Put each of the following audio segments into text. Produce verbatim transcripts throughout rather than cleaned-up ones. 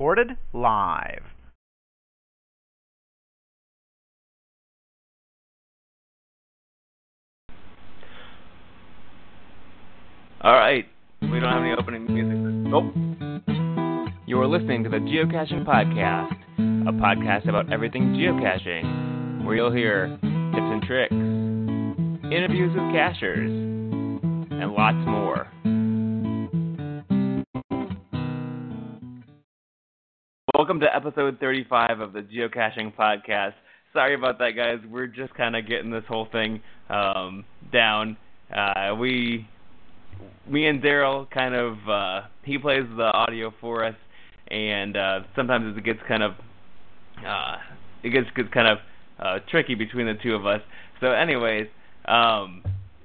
recorded live. All right, we don't have any opening music. Nope. You are listening to the Geocaching Podcast, a podcast about everything geocaching, where you'll hear tips and tricks, interviews with cachers, and lots more. Welcome to episode thirty-five of the Geocaching Podcast. Sorry about that, guys. We're just kind of getting this whole thing um, down. Uh, we... Me and Daryl kind of, uh, he plays the audio for us, and uh, sometimes it gets kind of, uh, it gets, gets kind of uh, tricky between the two of us. So anyways, um,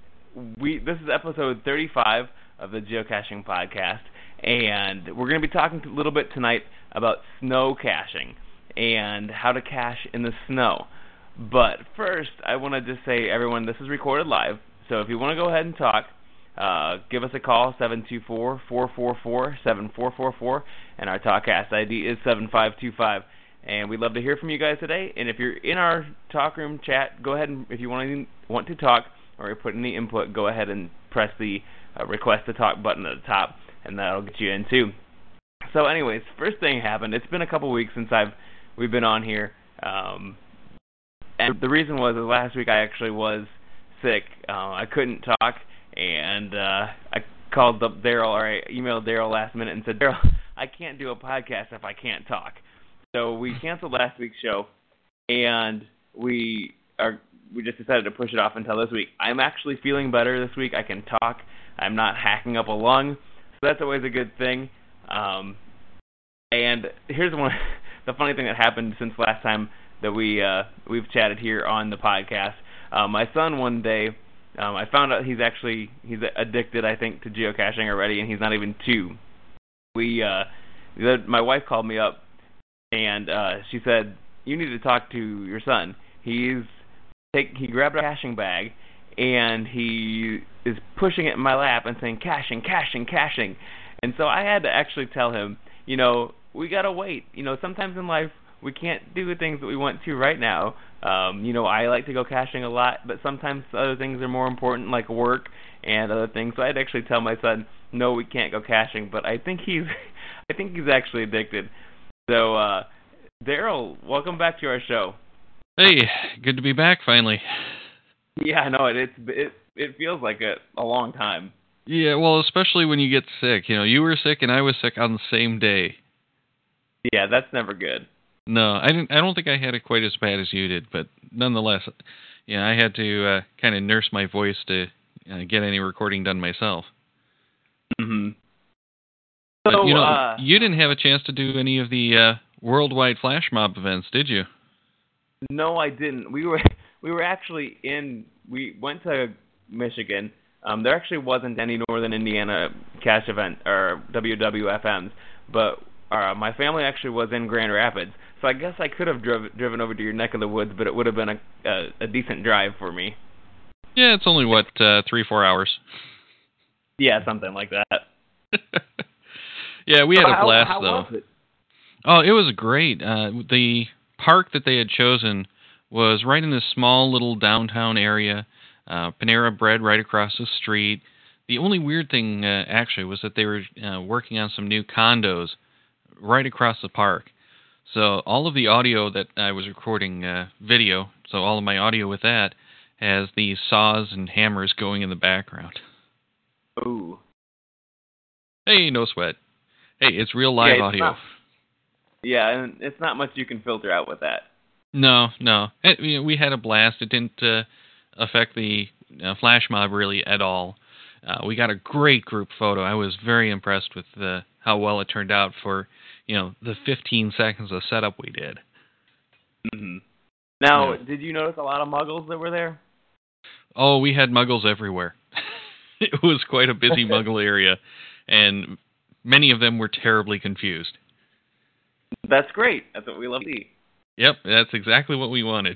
we this is episode thirty-five of the Geocaching Podcast, and we're going to be talking a little bit tonight about snow caching and how to cache in the snow. But first, I want to just say, everyone, this is recorded live, so if you want to go ahead and talk, Uh, give us a call, seven two four, four four four, seven four four four, and our TalkCast I D is seven five two five. And we'd love to hear from you guys today. And if you're in our talk room chat, go ahead and, if you want to, want to talk or put any input, go ahead and press the uh, request to talk button at the top, and that'll get you in too. So anyways, first thing happened. It's been a couple weeks since I've we've been on here. Um, and the reason was, last week I actually was sick. Uh, I couldn't talk. And uh, I called up Daryl, or I emailed Daryl last minute and said, Daryl, I can't do a podcast if I can't talk. So we canceled last week's show, and we are we just decided to push it off until this week. I'm actually feeling better this week. I can talk. I'm not hacking up a lung, so that's always a good thing. Um, and here's one the funny thing that happened since last time that we uh, we've chatted here on the podcast. Uh, my son one day. Um, I found out he's actually he's addicted, I think, to geocaching already, and he's not even two. We, uh, my wife called me up, and uh, she said, "You need to talk to your son. He's take he grabbed a caching bag, and he is pushing it in my lap and saying caching, caching, caching." And so I had to actually tell him, you know, we gotta wait. You know, sometimes in life we can't do the things that we want to right now. Um, you know, I like to go caching a lot, but sometimes other things are more important, like work and other things. So I'd actually tell my son, no, we can't go caching. But I think he's, I think he's actually addicted. So, uh, Daryl, welcome back to our show. Hey, good to be back finally. Yeah, I know it. It's it it feels like a, a long time. Yeah, well, especially when you get sick. You know, you were sick and I was sick on the same day. Yeah, that's never good. No, I didn't. I don't think I had it quite as bad as you did, but nonetheless, yeah, I had to uh, kind of nurse my voice to uh, get any recording done myself. Mm-hmm. But so, you know, uh, you didn't have a chance to do any of the uh, worldwide flash mob events, did you? No, I didn't. We were we were actually in. We went to Michigan. Um, there actually wasn't any Northern Indiana cache event or W W F Ms, but uh, my family actually was in Grand Rapids. So I guess I could have driv- driven over to your neck of the woods, but it would have been a, a, a decent drive for me. Yeah, it's only, what, uh, three, four hours? Yeah, something like that. Yeah, we had so a blast, how, how though. Was it? Oh, it was great. Uh, the park that they had chosen was right in this small little downtown area. Uh, Panera Bread right across the street. The only weird thing, uh, actually, was that they were uh, working on some new condos right across the park. So all of the audio that I was recording, uh, video, so all of my audio with that, has these saws and hammers going in the background. Ooh. Hey, no sweat. Hey, it's real live yeah, it's audio. Not, yeah, and it's not much you can filter out with that. No, no. It, you know, we had a blast. It didn't uh, affect the uh, flash mob really at all. Uh, we got a great group photo. I was very impressed with uh, how well it turned out for, you know, the fifteen seconds of setup we did. Mm-hmm. Now, yeah. Did you notice a lot of muggles that were there? Oh, we had muggles everywhere. It was quite a busy muggle area, and many of them were terribly confused. That's great. That's what we love to see. Yep, that's exactly what we wanted.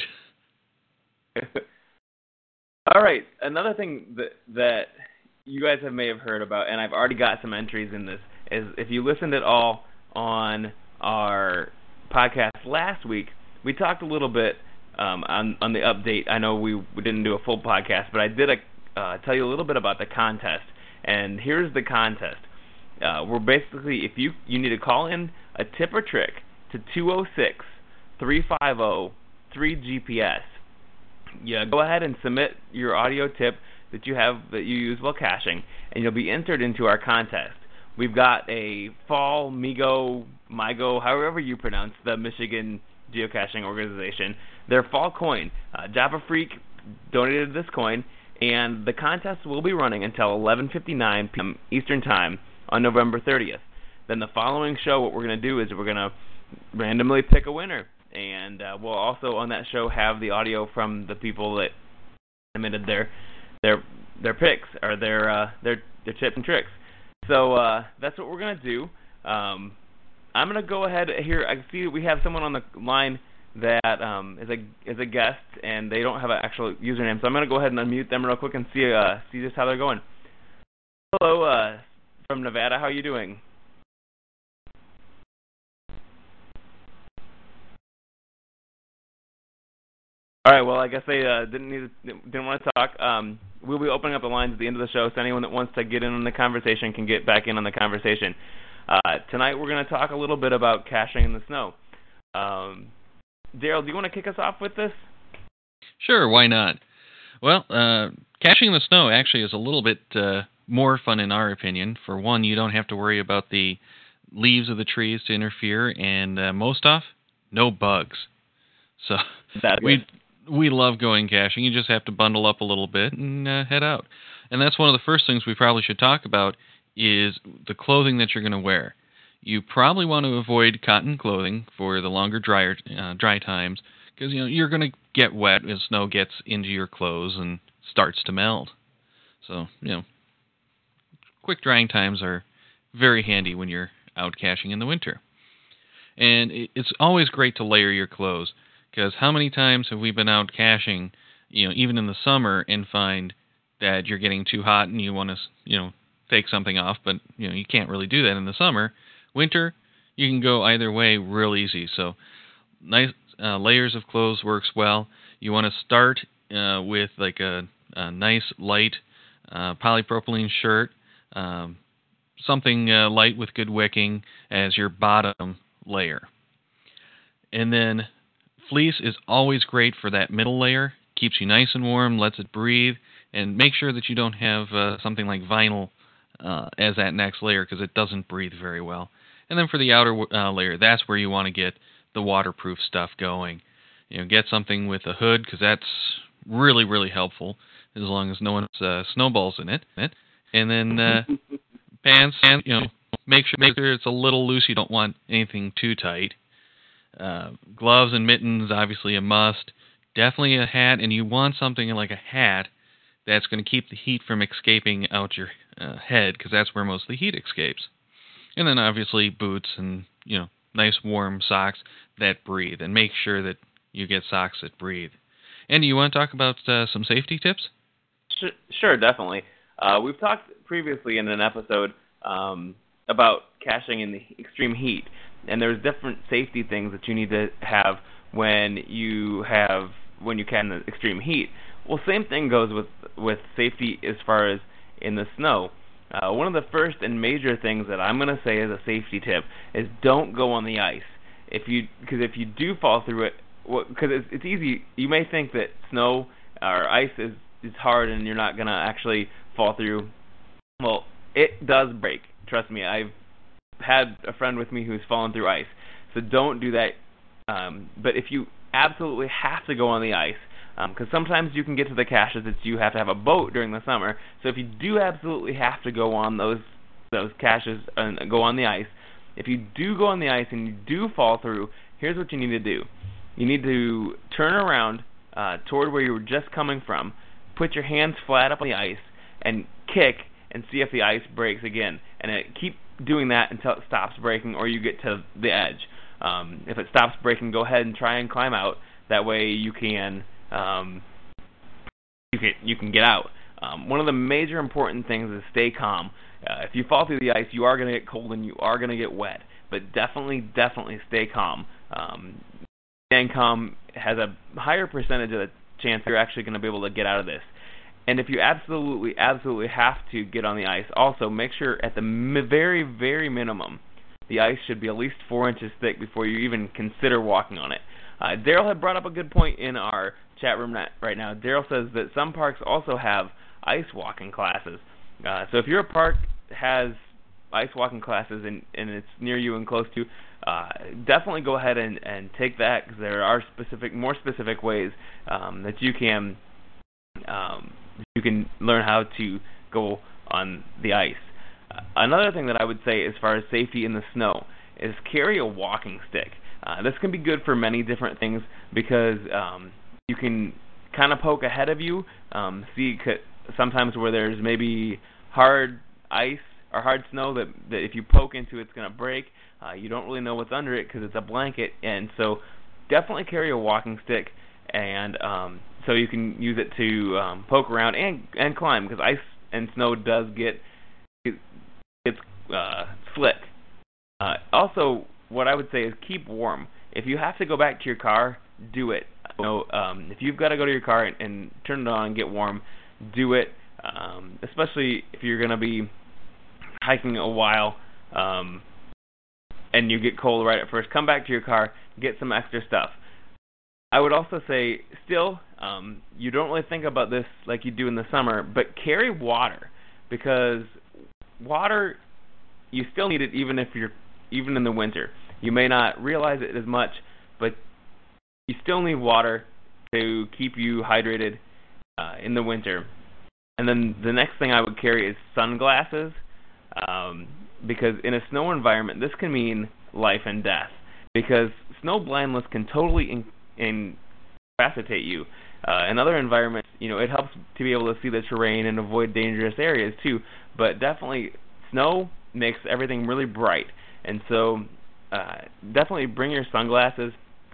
All right, another thing that that you guys have may have heard about, and I've already got some entries in this, is if you listened at all on our podcast last week, we talked a little bit um, on, on the update. I know we, we didn't do a full podcast, but I did a, uh, tell you a little bit about the contest. And here's the contest. Uh, we're basically, if you, you need to call in a tip or trick to two oh six, three five oh, three G P S. Yeah, go ahead and submit your audio tip that you have that you use while caching, and you'll be entered into our contest. We've got a Fall Migo, Migo, however you pronounce the Michigan geocaching organization, their fall coin. Uh, Java Freak donated this coin, and the contest will be running until eleven fifty-nine p.m. Eastern Time on November thirtieth. Then the following show, what we're going to do is we're going to randomly pick a winner, and uh, we'll also on that show have the audio from the people that submitted their their their picks or their uh, their their tips and tricks. So uh, that's what we're going to do. Um, I'm going to go ahead here. I see that we have someone on the line that um, is a is a guest, and they don't have an actual username. So I'm going to go ahead and unmute them real quick and see uh, see just how they're going. Hello, uh, from Nevada. How are you doing? All right. Well, I guess they uh, didn't need to, didn't want to talk. Um, we'll be opening up the lines at the end of the show, so anyone that wants to get in on the conversation can get back in on the conversation. Uh, tonight we're going to talk a little bit about caching in the snow. Um, Daryl, do you want to kick us off with this? Sure, why not? Well, uh, caching in the snow actually is a little bit uh, more fun in our opinion. For one, you don't have to worry about the leaves of the trees to interfere, and uh, most off, no bugs. So That's we good. we love going caching. You just have to bundle up a little bit and uh, head out. And that's one of the first things we probably should talk about is the clothing that you're going to wear. You probably want to avoid cotton clothing for the longer drier uh, dry times because you know you're going to get wet as snow gets into your clothes and starts to melt. So, you know, quick drying times are very handy when you're out caching in the winter. And it's always great to layer your clothes. Because how many times have we been out caching, you know, even in the summer, and find that you're getting too hot and you want to, you know, take something off, but you know you can't really do that in the summer. Winter, you can go either way real easy. So, nice uh, layers of clothes works well. You want to start uh, with like a, a nice light uh, polypropylene shirt, um, something uh, light with good wicking as your bottom layer, and then fleece is always great for that middle layer. Keeps you nice and warm, lets it breathe, and make sure that you don't have uh, something like vinyl uh, as that next layer because it doesn't breathe very well. And then for the outer uh, layer, that's where you want to get the waterproof stuff going. You know, get something with a hood because that's really, really helpful as long as no one has uh, snowballs in it. And then uh, pants, and you know, make sure make sure it's a little loose. You don't want anything too tight. Uh, gloves and mittens, obviously a must. Definitely a hat, and you want something like a hat that's going to keep the heat from escaping out your uh, head, because that's where most of the heat escapes. And then obviously boots and, you know, nice warm socks that breathe, and make sure that you get socks that breathe. Andy, you want to talk about uh, some safety tips? Sure, sure definitely. Uh, we've talked previously in an episode um, about caching in the extreme heat. And there's different safety things that you need to have when you have when you can the extreme heat. Well, same thing goes with with safety as far as in the snow. Uh, one of the first and major things that I'm going to say as a safety tip is don't go on the ice. If you because if you do fall through it, because it's, it's easy. You may think that snow or ice is is hard and you're not going to actually fall through. Well, it does break. Trust me, I've had a friend with me who's fallen through ice, so don't do that. Um, but if you absolutely have to go on the ice, because um, sometimes you can get to the caches that you have to have a boat during the summer. So if you do absolutely have to go on those those caches and go on the ice, if you do go on the ice and you do fall through, here's what you need to do. You need to turn around uh, toward where you were just coming from, put your hands flat up on the ice, and kick and see if the ice breaks again. And it, keep doing that until it stops breaking or you get to the edge. Um, if it stops breaking, go ahead and try and climb out. That way you can um, you can you can get out. Um, one of the major important things is stay calm. Uh, if you fall through the ice, you are going to get cold and you are going to get wet, but definitely, definitely stay calm. Um, staying calm has a higher percentage of the chance you're actually going to be able to get out of this. And if you absolutely, absolutely have to get on the ice, also make sure at the mi- very, very minimum, the ice should be at least four inches thick before you even consider walking on it. Uh, Daryl had brought up a good point in our chat room right now. Daryl says that some parks also have ice walking classes. Uh, so if your park has ice walking classes and, and it's near you and close to, uh, definitely go ahead and, and take that, because there are specific, more specific ways um, that you can um, you can learn how to go on the ice. Uh, another thing that I would say as far as safety in the snow is carry a walking stick. Uh, this can be good for many different things because um, you can kind of poke ahead of you, um, see sometimes where there's maybe hard ice or hard snow that, that if you poke into it's going to break. Uh, you don't really know what's under it because it's a blanket, and so definitely carry a walking stick, and um, so you can use it to um, poke around and and climb, because ice and snow does get it's uh, slick. Uh, also, what I would say is keep warm. If you have to go back to your car, do it. You know, um, if you've got to go to your car and, and turn it on and get warm, do it. Um, especially if you're going to be hiking a while um, and you get cold right at first, come back to your car, get some extra stuff. I would also say, still, um, you don't really think about this like you do in the summer, but carry water, because water, you still need it even if you're even in the winter. You may not realize it as much, but you still need water to keep you hydrated uh, in the winter. And then the next thing I would carry is sunglasses, um, because in a snow environment, this can mean life and death, because snow blindness can totally in, incapacitate you. Uh, in other environments, you know, it helps to be able to see the terrain and avoid dangerous areas too, but definitely snow makes everything really bright, and so uh, definitely bring your sunglasses.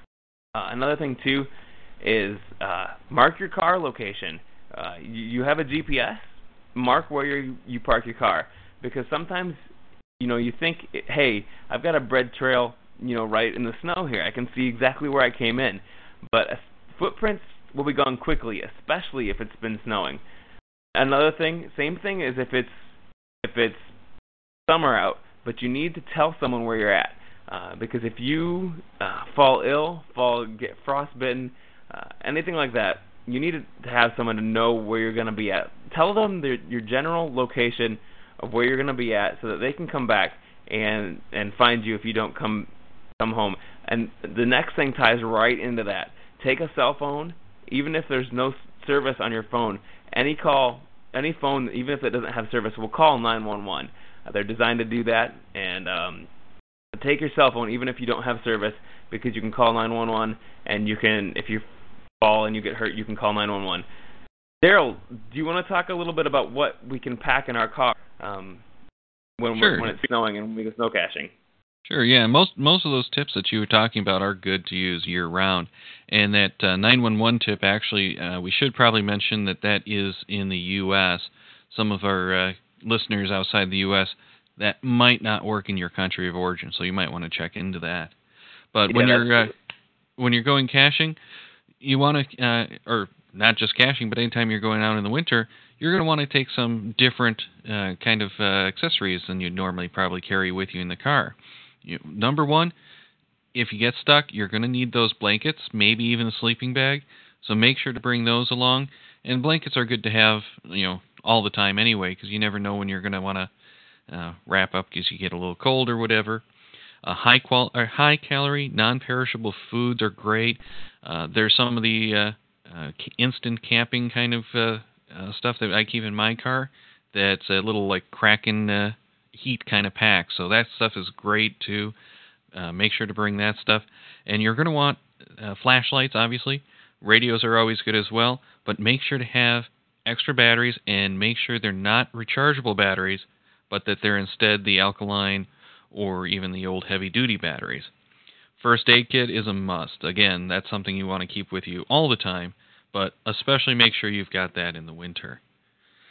Uh, another thing too is uh, mark your car location. Uh, you, you have a G P S, mark where you you park your car, because sometimes, you know, you think, hey, I've got a bread trail, you know, right in the snow here. I can see exactly where I came in, but uh, footprints will be gone quickly, especially if it's been snowing. Another thing, same thing is if it's if it's summer out, but you need to tell someone where you're at, uh, because if you uh, fall ill, fall get frostbitten, uh, anything like that, you need to have someone to know where you're going to be at. Tell them the, your general location of where you're going to be at, so that they can come back and and find you if you don't come come home. And the next thing ties right into that. Take a cell phone, even if there's no service on your phone. Any call, any phone, even if it doesn't have service, will call nine one one. Uh, they're designed to do that, and um, take your cell phone, even if you don't have service, because you can call nine one one, and you can, if you fall and you get hurt, you can call nine one one. Daryl, do you want to talk a little bit about what we can pack in our car um, when sure. when it's snowing and we go snow caching? Sure, yeah. Most most of those tips that you were talking about are good to use year-round. And that uh, nine one one tip, actually, uh, we should probably mention that that is in the U S Some of our uh, listeners outside the U S, that might not work in your country of origin, so you might want to check into that. But yeah, when you're uh, when you're going caching, you want to, uh, or not just caching, but anytime you're going out in the winter, you're going to want to take some different uh, kind of uh, accessories than you'd normally probably carry with you in the car. You, number one, if you get stuck, you're going to need those blankets, maybe even a sleeping bag. So make sure to bring those along. And blankets are good to have, you know, all the time anyway, because you never know when you're going to want to uh, wrap up because you get a little cold or whatever. Uh, high qual, or high calorie, non-perishable foods are great. Uh, there's some of the uh, uh, instant camping kind of uh, uh, stuff that I keep in my car. That's a little like Kraken uh, heat kind of pack. So that stuff is great too. Uh, make sure to bring that stuff. And you're going to want uh, flashlights, obviously. Radios are always good as well. But make sure to have extra batteries, and make sure they're not rechargeable batteries, but that they're instead the alkaline or even the old heavy-duty batteries. First aid kit is a must. Again, that's something you want to keep with you all the time, but especially make sure you've got that in the winter.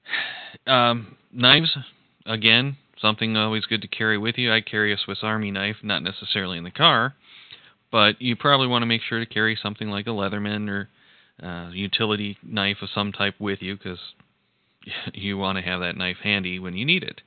Um, knives, again, something always good to carry with you. I carry a Swiss Army knife, not necessarily in the car, but you probably want to make sure to carry something like a Leatherman or uh, utility knife of some type with you, because you want to have that knife handy when you need it.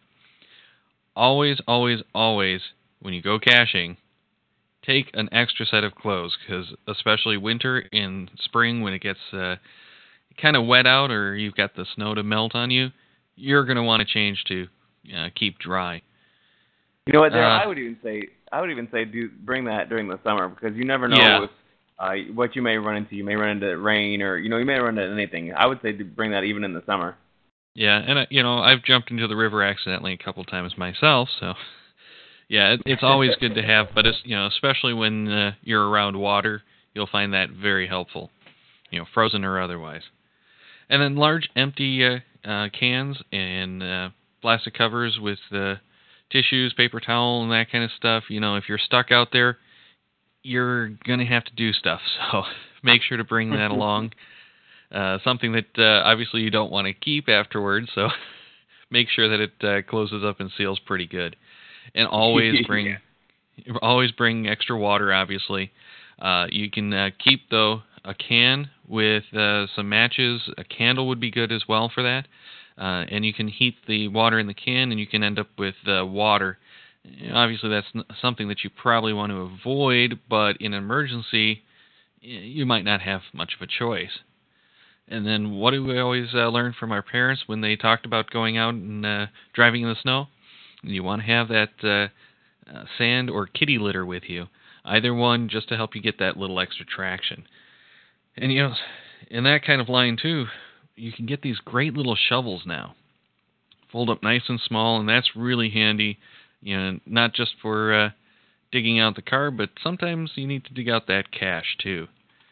Always, always, always, when you go caching, take an extra set of clothes, because especially winter and spring, when it gets uh, kind of wet out or you've got the snow to melt on you, you're going to want to change to uh, keep dry. You know what, Darryl, Uh, I would even say, I would even say do bring that during the summer, because you never know yeah. if, uh, what you may run into. You may run into rain, or you know, you may run into anything. I would say to bring that even in the summer. Yeah, and uh, you know, I've jumped into the river accidentally a couple times myself, so yeah, it, it's always good to have. But it's, you know, especially when uh, you're around water, you'll find that very helpful, you know, frozen or otherwise. And then large empty uh, uh, cans and uh, plastic covers with uh, tissues, paper towel, and that kind of stuff. You know, if you're stuck out there, you're gonna have to do stuff. So make sure to bring that along. Uh, something that uh, obviously you don't want to keep afterwards, so make sure that it uh, closes up and seals pretty good. And always bring, yeah. always bring extra water. Obviously, uh, you can uh, keep though a can with uh, some matches. A candle would be good as well for that. Uh, and you can heat the water in the can, and you can end up with uh, water. Obviously, that's something that you probably want to avoid, but in an emergency, you might not have much of a choice. And then what do we always uh, learn from our parents when they talked about going out and uh, driving in the snow? You want to have that uh, uh, sand or kitty litter with you. Either one, just to help you get that little extra traction. And, you know, in that kind of line, too, you can get these great little shovels now. Fold up nice and small, and that's really handy. You know, not just for uh, digging out the car, but sometimes you need to dig out that cache, too.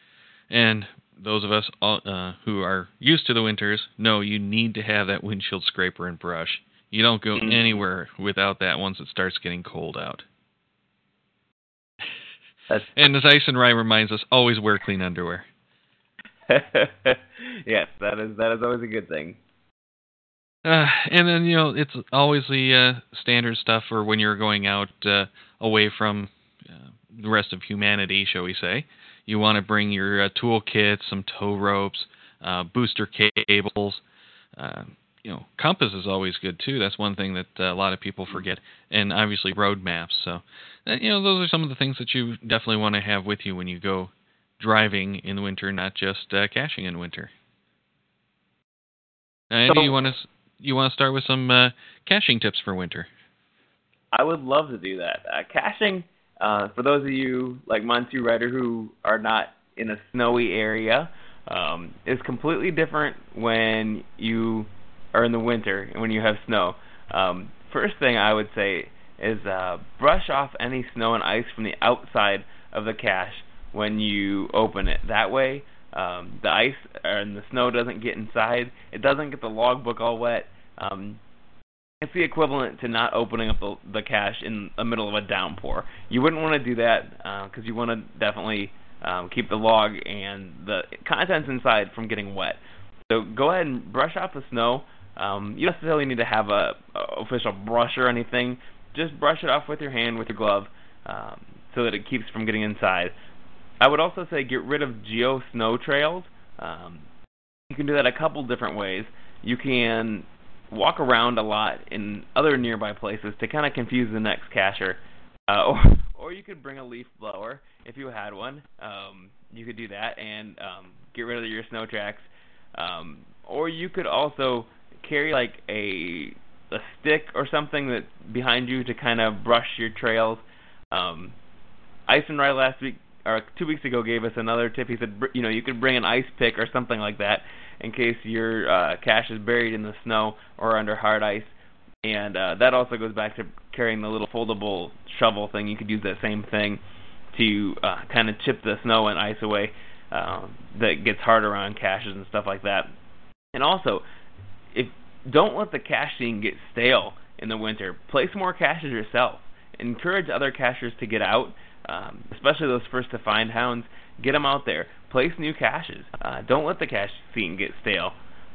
And those of us uh, who are used to the winters know you need to have that windshield scraper and brush. You don't go mm-hmm. anywhere without that once it starts getting cold out. That's... And as Ice and Rye reminds us, always wear clean underwear. Yes, that is that is always a good thing. Uh, and then, you know, it's always the uh, standard stuff for when you're going out uh, away from uh, the rest of humanity, shall we say. You want to bring your uh, toolkit, some tow ropes, uh, booster cables. Uh, you know, compass is always good, too. That's one thing that uh, a lot of people forget. And obviously road maps. So, uh, you know, those are some of the things that you definitely want to have with you when you go driving in winter, not just uh, caching in winter. Uh, Andy, so, you want to you want to start with some uh, caching tips for winter? I would love to do that. Uh, caching, uh, for those of you like Monty Ryder who are not in a snowy area, um, is completely different when you are in the winter and when you have snow. Um, first thing I would say is uh, brush off any snow and ice from the outside of the cache when you open it. That way, um, the ice and the snow doesn't get inside. It doesn't get the logbook all wet. Um, it's the equivalent to not opening up the, the cache in the middle of a downpour. You wouldn't want to do that because uh, you want to definitely um, keep the log and the contents inside from getting wet. So go ahead and brush off the snow. Um, you don't necessarily need to have a, a official brush or anything. Just brush it off with your hand, with your glove, um, so that it keeps from getting inside. I would also say get rid of geo snow trails. Um, you can do that a couple different ways. You can walk around a lot in other nearby places to kind of confuse the next cacher, uh, or, or you could bring a leaf blower if you had one. Um, you could do that and um, get rid of your snow tracks. Um, or you could also carry like a a stick or something that behind you to kind of brush your trails. Um, Ice and Rye last week or two weeks ago gave us another tip. He said, you know, you could bring an ice pick or something like that in case your uh, cache is buried in the snow or under hard ice. And uh, that also goes back to carrying the little foldable shovel thing. You could use that same thing to uh, kind of chip the snow and ice away uh, that gets hard around caches and stuff like that. And also, if don't let the cache scene get stale in the winter. Place more caches yourself. Encourage other cachers to get out. Um, especially those first-to-find hounds, get them out there. Place new caches. Uh, don't let the cache scene get stale.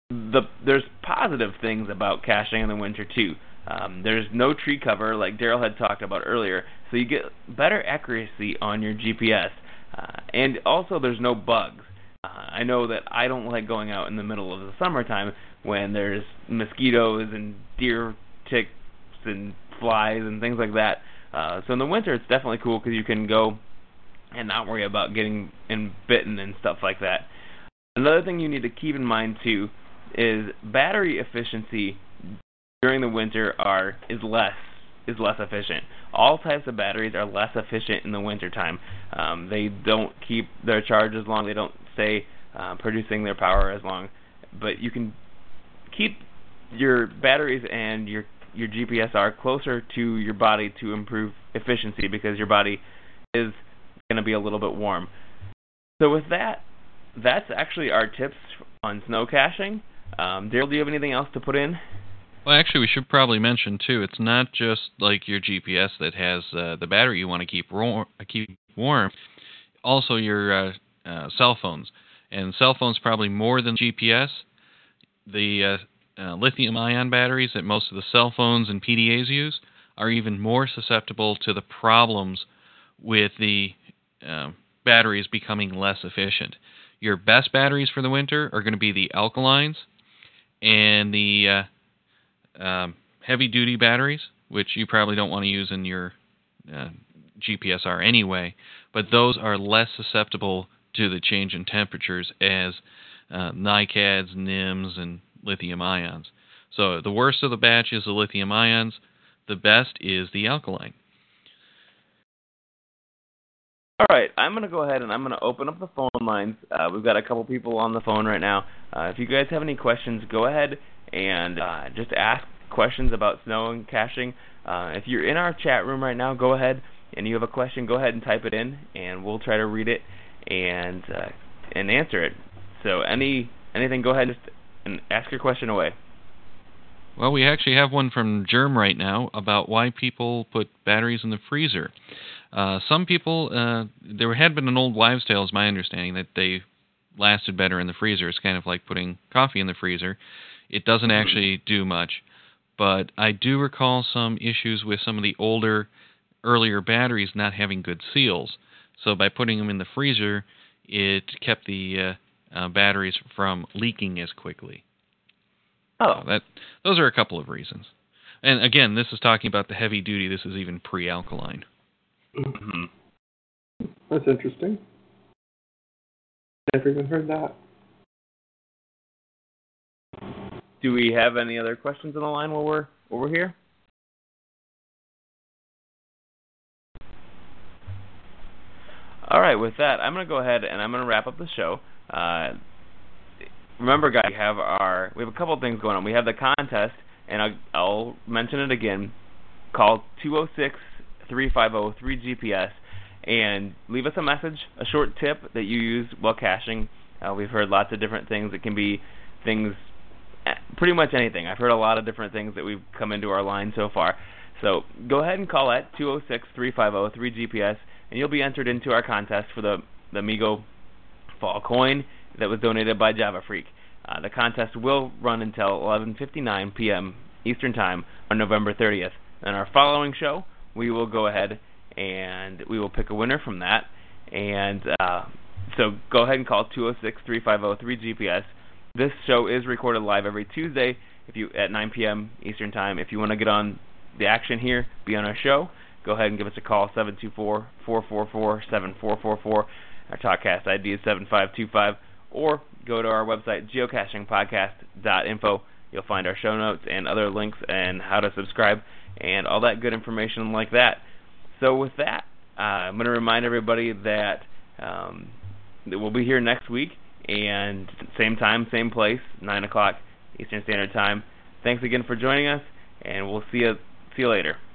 the there's positive things about caching in the winter too. Um, there's no tree cover, like Daryl had talked about earlier, so you get better accuracy on your G P S. Uh, and also, there's no bugs. Uh, I know that I don't like going out in the middle of the summertime when there's mosquitoes and deer ticks and flies and things like that. Uh, so in the winter, it's definitely cool because you can go and not worry about getting in bitten and stuff like that. Another thing you need to keep in mind too is battery efficiency during the winter are is less is less efficient. All types of batteries are less efficient in the wintertime. Um, they don't keep their charge as long. They don't stay uh, producing their power as long. But you can keep your batteries and your your G P S R closer to your body to improve efficiency because your body is going to be a little bit warm. So with that, that's actually our tips on snow caching. Um, Daryl, do you have anything else to put in? Well, actually, we should probably mention, too, it's not just like your G P S that has uh, the battery you want to keep, ro- keep warm. Also, your uh, uh, cell phones. And cell phones probably more than G P S. The uh, uh, lithium-ion batteries that most of the cell phones and P D As use are even more susceptible to the problems with the uh, batteries becoming less efficient. Your best batteries for the winter are going to be the alkalines and the uh, Um, heavy-duty batteries, which you probably don't want to use in your uh, G P S R anyway, but those are less susceptible to the change in temperatures as uh, NiCads, N I Ms, and lithium ions. So the worst of the batch is the lithium ions. The best is the alkaline. All right, I'm going to go ahead and I'm going to open up the phone lines. Uh, we've got a couple people on the phone right now. Uh, if you guys have any questions, go ahead and uh, just ask questions about snow and caching. Uh, if you're in our chat room right now, go ahead and you have a question, go ahead and type it in, and we'll try to read it and uh, and answer it. So any anything, go ahead and ask your question away. Well, we actually have one from Germ right now about why people put batteries in the freezer. Uh, some people, uh, there had been an old wives' tale, is my understanding, that they lasted better in the freezer. It's kind of like putting coffee in the freezer. It doesn't actually do much. But I do recall some issues with some of the older, earlier batteries not having good seals. So by putting them in the freezer, it kept the uh, uh, batteries from leaking as quickly. Oh. So that those are a couple of reasons. And again, this is talking about the heavy duty. This is even pre-alkaline. Mm-hmm. That's interesting. Never even heard that. Do we have any other questions on the line while we're over here? All right, with that, I'm going to go ahead and I'm going to wrap up the show. Uh, remember, guys, we have our we have a couple of things going on. We have the contest, and I'll, I'll mention it again. Call two oh six, three five oh, three G P S and leave us a message, a short tip that you use while caching. Uh, we've heard lots of different things. It can be things, pretty much anything. I've heard a lot of different things that we've come into our line so far. So go ahead and call at two oh six, three five oh, three G P S, and you'll be entered into our contest for the, the Amigo Fall Coin that was donated by Java Freak. Uh, the contest will run until eleven fifty-nine p.m. Eastern Time on November thirtieth. In our following show, we will go ahead and we will pick a winner from that. And uh, so go ahead and call two oh six, three five oh, three G P S. This show is recorded live every Tuesday if you at nine p.m. Eastern Time. If you want to get on the action here, be on our show, go ahead and give us a call, seven two four, four four four, seven four four four. Our TalkCast I D is seven five two five. Or go to our website, geocaching podcast dot info. You'll find our show notes and other links and how to subscribe and all that good information like that. So with that, uh, I'm going to remind everybody that, um, that we'll be here next week, and same time, same place, nine o'clock Eastern Standard Time. Thanks again for joining us, and we'll see you, see you later.